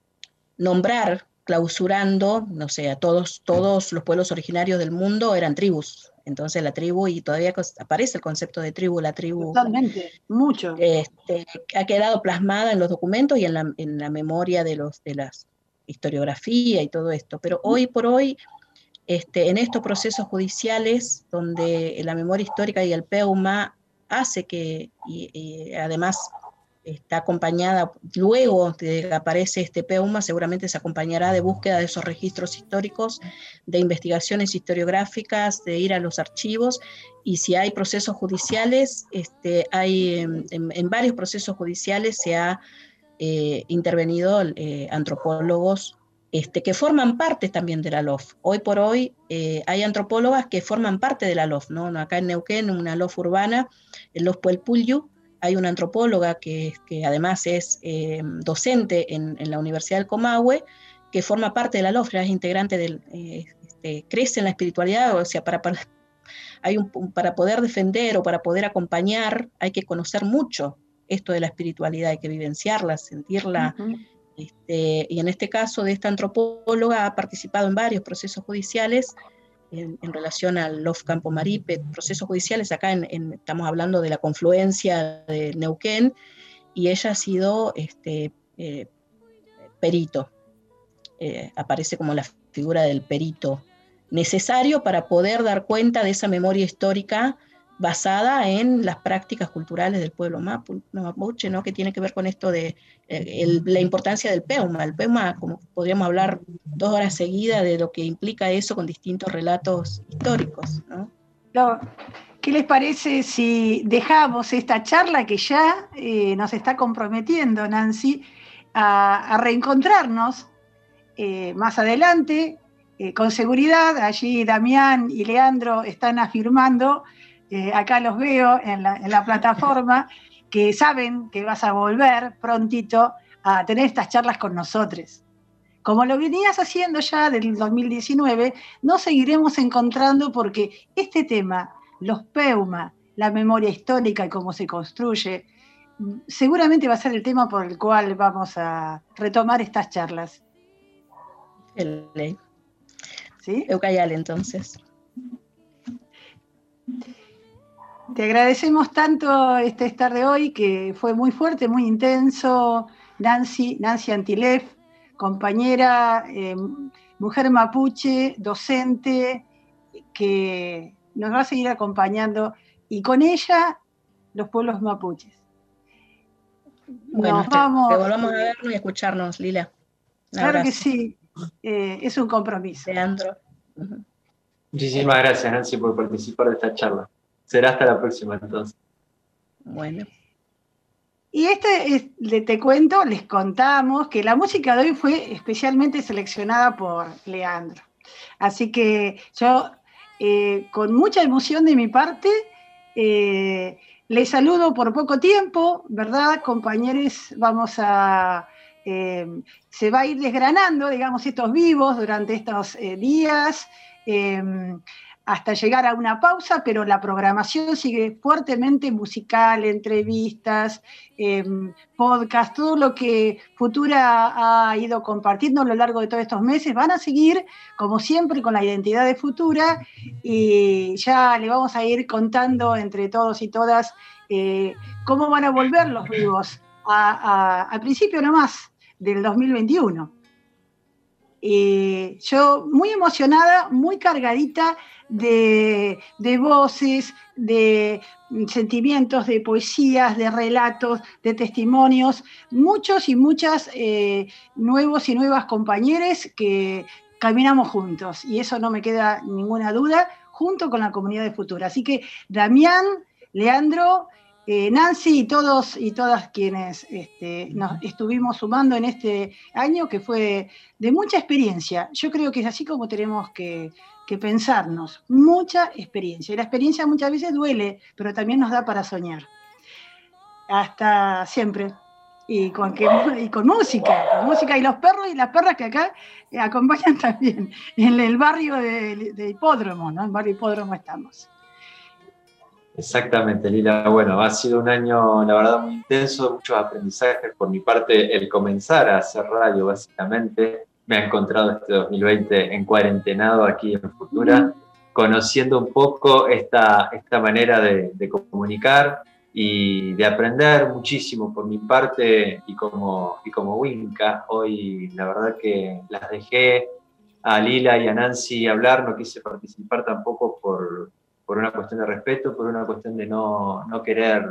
S3: nombrar, clausurando, no sé, a todos, todos los pueblos originarios del mundo eran tribus. Entonces la tribu, y todavía aparece el concepto de tribu, la tribu.
S6: Totalmente, mucho.
S3: Este, ha quedado plasmada en los documentos y en la, en la memoria de, los, de la historiografía y todo esto. Pero hoy por hoy, este, en estos procesos judiciales, donde la memoria histórica y el PEUMA hace que, y, y además está acompañada, luego de que aparece este PEUMA, seguramente se acompañará de búsqueda de esos registros históricos, de investigaciones historiográficas, de ir a los archivos, y si hay procesos judiciales, este, hay en, en varios procesos judiciales se ha eh, intervenido eh, antropólogos este, que forman parte también de la L O F. Hoy por hoy eh, hay antropólogas que forman parte de la L O F, ¿no? Acá en Neuquén, una L O F urbana, el L O F Puelpullu, hay una antropóloga que, que además es eh, docente en, en la Universidad del Comahue, que forma parte de la L O F, es integrante del, eh, este, crece en la espiritualidad, o sea, para, para, hay un, para poder defender o para poder acompañar, hay que conocer mucho esto de la espiritualidad, hay que vivenciarla, sentirla, uh-huh. este, y en este caso de esta antropóloga ha participado en varios procesos judiciales, En, en relación al L O F Campo Maripe, procesos judiciales, acá en, en, estamos hablando de la confluencia de Neuquén, y ella ha sido este, eh, perito, eh, aparece como la figura del perito necesario para poder dar cuenta de esa memoria histórica basada en las prácticas culturales del pueblo mapuche, ¿no? Que tiene que ver con esto de eh, el, la importancia del PEUMA. El PEUMA, como podríamos hablar dos horas seguidas de lo que implica eso con distintos relatos históricos, ¿no?
S6: No, ¿qué les parece si dejamos esta charla que ya eh, nos está comprometiendo, Nancy, a, a reencontrarnos eh, más adelante, eh, con seguridad? Allí Damián y Leandro están afirmando. Eh, acá los veo en la, en la plataforma, que saben que vas a volver prontito a tener estas charlas con nosotros. Como lo venías haciendo ya del dos mil diecinueve, nos seguiremos encontrando porque este tema, los PEUMA, la memoria histórica y cómo se construye, seguramente va a ser el tema por el cual vamos a retomar estas charlas.
S3: El ley.
S6: ¿Sí?
S3: Eucayal, entonces.
S6: Te agradecemos tanto este estar de hoy, que fue muy fuerte, muy intenso. Nancy, Nancy Antilef, compañera, eh, mujer mapuche, docente, que nos va a seguir acompañando, y con ella los pueblos mapuches.
S3: Bueno,
S6: nos vamos,
S3: que volvamos a vernos y escucharnos, Lila. Un
S6: claro
S3: abrazo.
S6: que sí, eh, es un compromiso.
S3: Leandro. Uh-huh.
S7: Muchísimas gracias, Nancy, por participar de esta charla. Será hasta la próxima, entonces.
S3: Bueno.
S6: Y este, es, te cuento, les contamos que la música de hoy fue especialmente seleccionada por Leandro. Así que yo, eh, con mucha emoción de mi parte, eh, les saludo por poco tiempo, ¿verdad, compañeros? Vamos a... Eh, se va a ir desgranando, digamos, estos vivos durante estos eh, días. Eh, hasta llegar a una pausa, pero la programación sigue fuertemente musical, entrevistas, eh, podcast, todo lo que Futura ha ido compartiendo a lo largo de todos estos meses. Van a seguir, como siempre, con la identidad de Futura, y ya le vamos a ir contando entre todos y todas eh, cómo van a volver los vivos a, a, al principio nomás del dos mil veintiuno. Eh, yo muy emocionada, muy cargadita de, de voces, de sentimientos, de poesías, de relatos, de testimonios, muchos y muchas eh, nuevos y nuevas compañeros que caminamos juntos, y eso no me queda ninguna duda, junto con la comunidad de Futura. Así que Damián, Leandro, Eh, Nancy y todos y todas quienes este, nos estuvimos sumando en este año, que fue de mucha experiencia. Yo creo que es así como tenemos que, que pensarnos, mucha experiencia. Y la experiencia muchas veces duele, pero también nos da para soñar. Hasta siempre. Y con, que, y con música, con música y los perros y las perras que acá acompañan también en el barrio de, de Hipódromo, ¿no? En el barrio Hipódromo estamos.
S7: Exactamente, Lila. Bueno, ha sido un año, la verdad, muy intenso, muchos aprendizajes. Por mi parte, el comenzar a hacer radio, básicamente, me ha encontrado este dos mil veinte en cuarentenado aquí en Futura, conociendo un poco esta, esta manera de, de comunicar y de aprender muchísimo por mi parte y como, y como Winca. Hoy, la verdad que las dejé a Lila y a Nancy hablar, no quise participar tampoco por... por una cuestión de respeto, por una cuestión de no, no querer,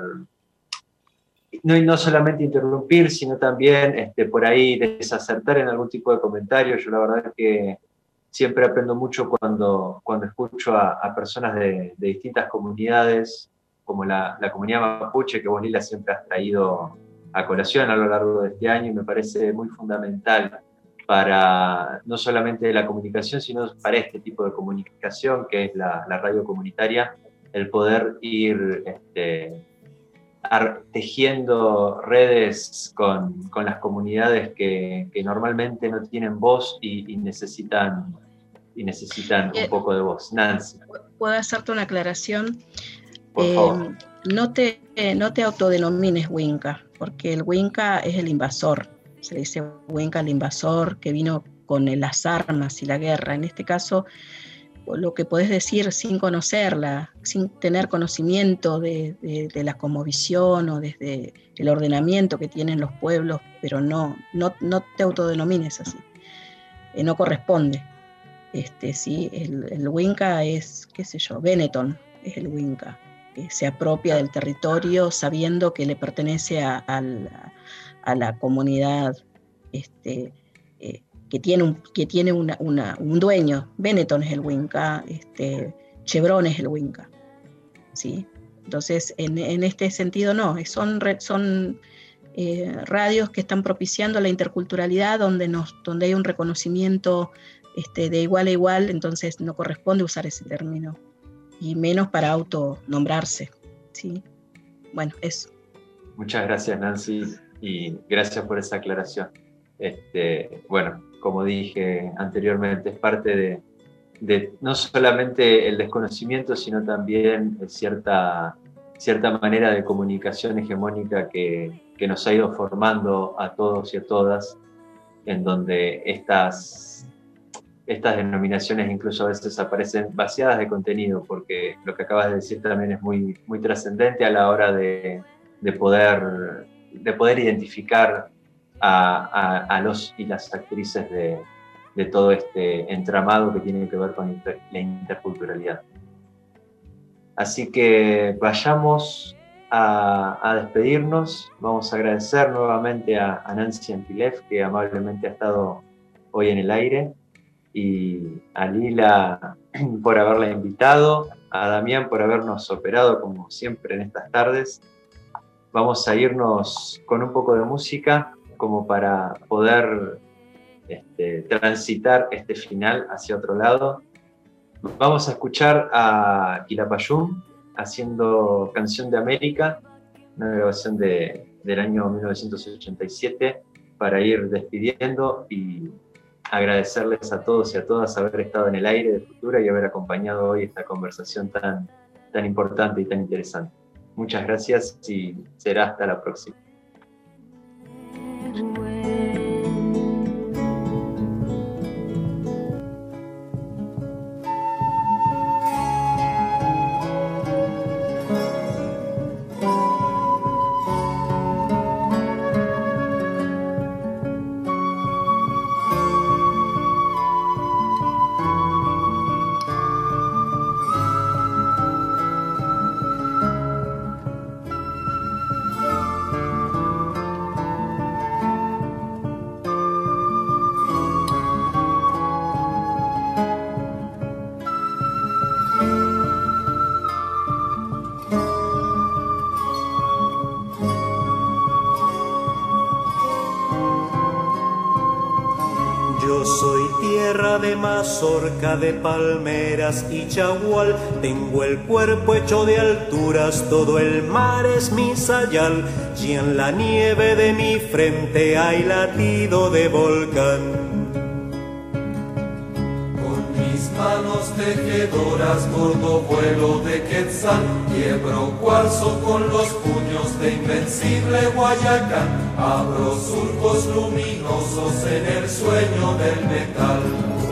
S7: no, no solamente interrumpir, sino también este, por ahí desacertar en algún tipo de comentario. Yo la verdad es que siempre aprendo mucho cuando, cuando escucho a, a personas de, de distintas comunidades, como la, la comunidad mapuche, que vos, Lila, siempre has traído a colación a lo largo de este año, y me parece muy fundamental para no solamente la comunicación, sino para este tipo de comunicación que es la, la radio comunitaria, el poder ir este, ar, tejiendo redes con, con las comunidades que, que normalmente no tienen voz y, y necesitan, y necesitan un poco de voz. Nancy.
S3: ¿Puedo hacerte una aclaración?
S7: Por
S3: eh,
S7: favor.
S3: No te, eh, no te autodenomines Winca, porque el Winca es el invasor. Se le dice Winca al invasor que vino con las armas y la guerra. En este caso, lo que podés decir sin conocerla, sin tener conocimiento de, de, de la cosmovisión o desde el ordenamiento que tienen los pueblos, pero no, no, no te autodenomines así. Eh, no corresponde. Este, sí, el, el Winca es, qué sé yo, Benetton es el Winca, que se apropia del territorio sabiendo que le pertenece a, a la a la comunidad este, eh, que tiene, un, que tiene una, una, un dueño. Benetton es el Winca, este, Chevron es el Winca, ¿sí? Entonces, en, en este sentido no, son, son eh, radios que están propiciando la interculturalidad, donde, nos, donde hay un reconocimiento este, de igual a igual, entonces no corresponde usar ese término, y menos para autonombrarse, ¿sí? Bueno, eso.
S7: Muchas gracias, Nancy. Y gracias por esa aclaración. Este, bueno, como dije anteriormente, es parte de, de no solamente el desconocimiento, sino también cierta, cierta manera de comunicación hegemónica que, que nos ha ido formando a todos y a todas, en donde estas, estas denominaciones incluso a veces aparecen vaciadas de contenido, porque lo que acabas de decir también es muy, muy trascendente a la hora de, de poder... de poder identificar a, a, a los y las actrices de, de todo este entramado que tiene que ver con inter, la interculturalidad. Así que vayamos a, a despedirnos. Vamos a agradecer nuevamente a, a Nancy Antilef, que amablemente ha estado hoy en el aire, y a Lila por haberla invitado, a Damián por habernos operado como siempre en estas tardes. Vamos a irnos con un poco de música como para poder este, transitar este final hacia otro lado. Vamos a escuchar a Quilapayún haciendo Canción de América, una grabación de, del año mil novecientos ochenta y siete, para ir despidiendo y, agradecerles a todos y a todas haber estado en el aire de Futura y haber acompañado hoy esta conversación tan, tan importante y tan interesante. Muchas gracias y será hasta la próxima.
S5: De mazorca, de palmeras y chagual, tengo el cuerpo hecho de alturas, todo el mar es mi sayal, y en la nieve de mi frente hay latido de volcán.
S8: Manos tejedoras, gordo vuelo de quetzal, quiebro cuarzo con los puños de invencible Guayacán, abro surcos luminosos en el sueño del metal.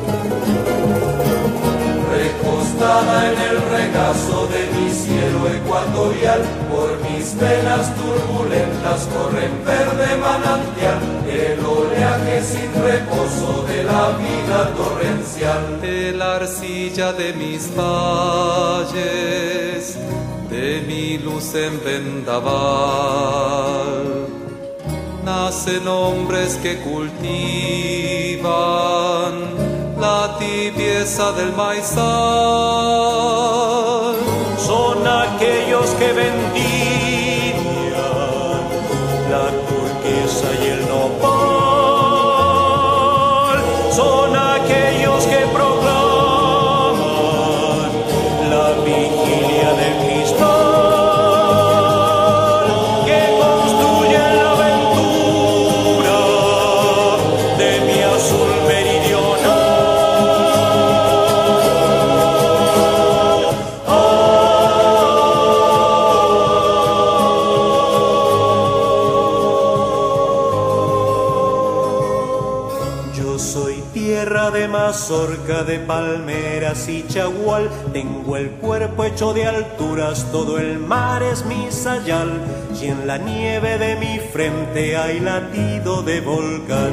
S8: Recostada en el regazo de mi cielo ecuatorial, por mis venas turbulentas corren verde manantial, el oleaje sin reposo de la vida torrencial.
S9: De la arcilla de mis valles, de mi luz en vendaval, nacen hombres que cultivan la tibieza del maizal.
S5: Son aquellos que vendían la turquesa y el nopal. Son aquellos que proclaman la vigilia del cristal, que construyen la aventura de mi azul meridional. Mazorca, de palmeras y chagual, tengo el cuerpo hecho de alturas, todo el mar es mi sayal, y en la nieve de mi frente hay latido de volcán.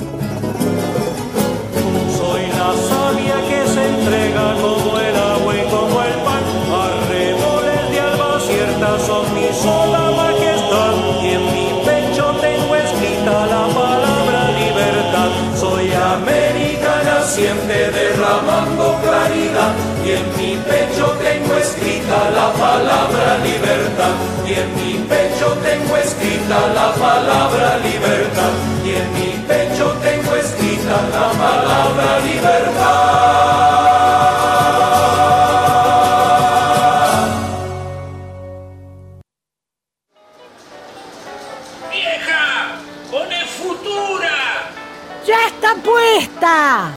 S5: Soy la savia que se entrega como el agua y como el pan, arreboles de alba cierta son mi sola majestad, y en mi pecho tengo escrita la palabra libertad. Soy América naciente derramando claridad, y en mi pecho tengo escrita la palabra libertad, y en mi pecho tengo escrita la palabra libertad, y en mi pecho tengo escrita la palabra libertad.
S10: ¡Vieja! ¡Pone Futura!
S11: ¡Ya está puesta!